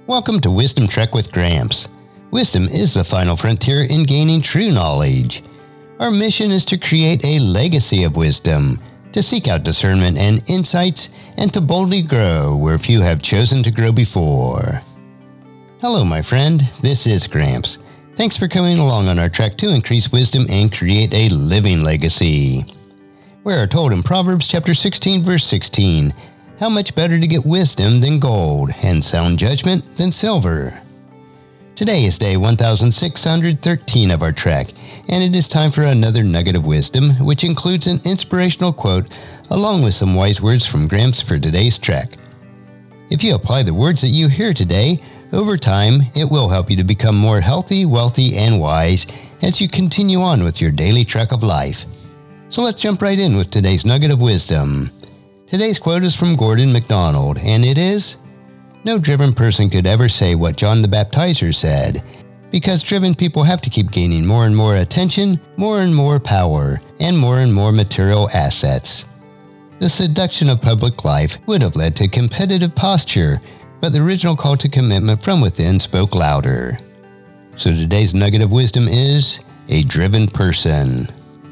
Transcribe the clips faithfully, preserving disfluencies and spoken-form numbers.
Welcome to Wisdom Trek with Gramps. Wisdom is the final frontier in gaining true knowledge. Our mission is to create a legacy of wisdom, to seek out discernment and insights, and to boldly grow where few have chosen to grow before. Hello, my friend. This is Gramps. Thanks for coming along on our trek to increase wisdom and create a living legacy. We are told in Proverbs chapter sixteen, verse sixteen, how much better to get wisdom than gold, and sound judgment than silver. Today is day one thousand six hundred thirteen of our trek, and it is time for another nugget of wisdom, which includes an inspirational quote, along with some wise words from Gramps for today's trek. If you apply the words that you hear today, over time, it will help you to become more healthy, wealthy, and wise as you continue on with your daily trek of life. So let's jump right in with today's nugget of wisdom. Today's quote is from Gordon MacDonald, and it is, "No driven person could ever say what John the Baptizer said, because driven people have to keep gaining more and more attention, more and more power, and more and more material assets. The seduction of public life would have led to competitive posture, but the original call to commitment from within spoke louder." So today's nugget of wisdom is, a driven person.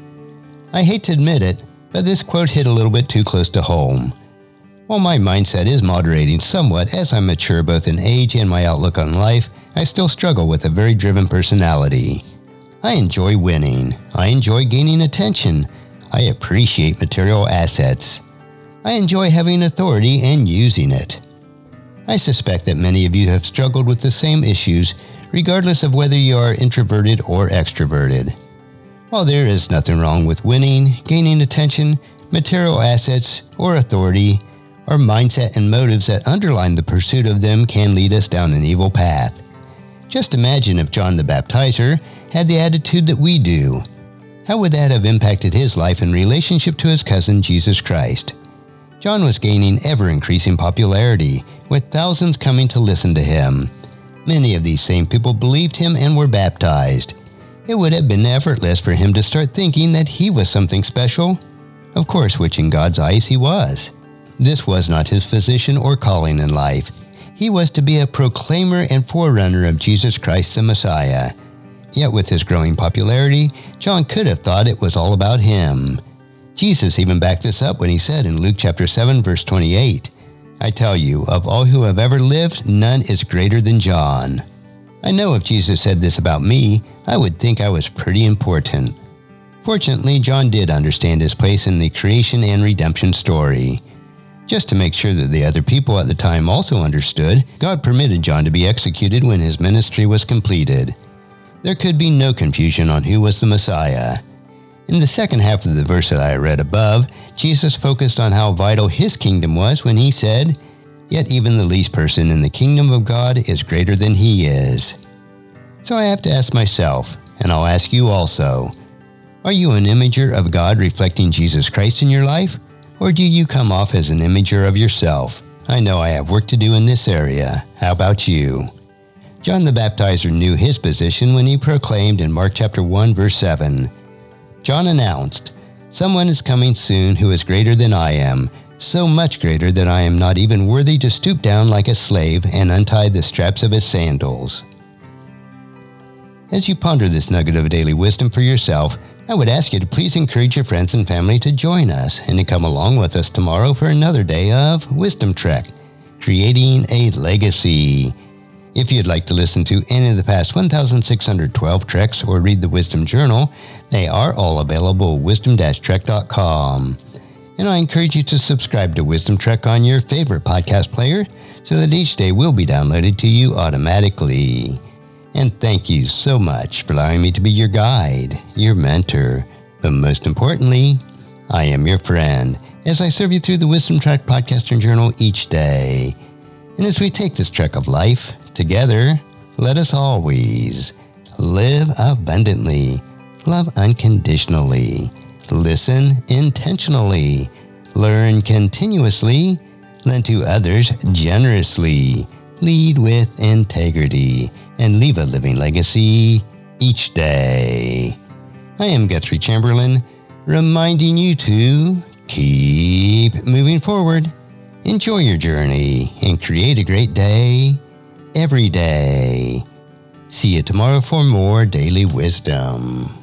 I hate to admit it, but this quote hit a little bit too close to home. While my mindset is moderating somewhat as I mature both in age and my outlook on life, I still struggle with a very driven personality. I enjoy winning. I enjoy gaining attention. I appreciate material assets. I enjoy having authority and using it. I suspect that many of you have struggled with the same issues, regardless of whether you are introverted or extroverted. While there is nothing wrong with winning, gaining attention, material assets, or authority, our mindset and motives that underline the pursuit of them can lead us down an evil path. Just imagine if John the Baptizer had the attitude that we do. How would that have impacted his life in relationship to his cousin Jesus Christ? John was gaining ever-increasing popularity, with thousands coming to listen to him. Many of these same people believed him and were baptized. It would have been effortless for him to start thinking that he was something special. Of course, which in God's eyes he was. This was not his position or calling in life. He was to be a proclaimer and forerunner of Jesus Christ the Messiah. Yet with his growing popularity, John could have thought it was all about him. Jesus even backed this up when he said in Luke chapter seven, verse twenty-eight, "I tell you, of all who have ever lived, none is greater than John." I know if Jesus said this about me, I would think I was pretty important. Fortunately, John did understand his place in the creation and redemption story. Just to make sure that the other people at the time also understood, God permitted John to be executed when his ministry was completed. There could be no confusion on who was the Messiah. In the second half of the verse that I read above, Jesus focused on how vital his kingdom was when he said, "Yet even the least person in the kingdom of God is greater than he is." So I have to ask myself, and I'll ask you also, are you an imager of God reflecting Jesus Christ in your life? Or do you come off as an imager of yourself? I know I have work to do in this area. How about you? John the Baptizer knew his position when he proclaimed in Mark chapter one, verse seven, John announced, "Someone is coming soon who is greater than I am, so much greater that I am not even worthy to stoop down like a slave and untie the straps of his sandals." As you ponder this nugget of daily wisdom for yourself, I would ask you to please encourage your friends and family to join us and to come along with us tomorrow for another day of Wisdom Trek, creating a legacy. If you'd like to listen to any of the past one thousand six hundred twelve treks or read the Wisdom Journal, they are all available at wisdom dash trek dot com. And I encourage you to subscribe to Wisdom Trek on your favorite podcast player so that each day will be downloaded to you automatically. And thank you so much for allowing me to be your guide, your mentor, but most importantly, I am your friend as I serve you through the Wisdom Trek podcast and journal each day. And as we take this trek of life together, let us always live abundantly, love unconditionally, listen intentionally, learn continuously, lend to others generously, lead with integrity, and leave a living legacy each day. I am Guthrie Chamberlain, reminding you to keep moving forward, enjoy your journey, and create a great day every day. See you tomorrow for more daily wisdom.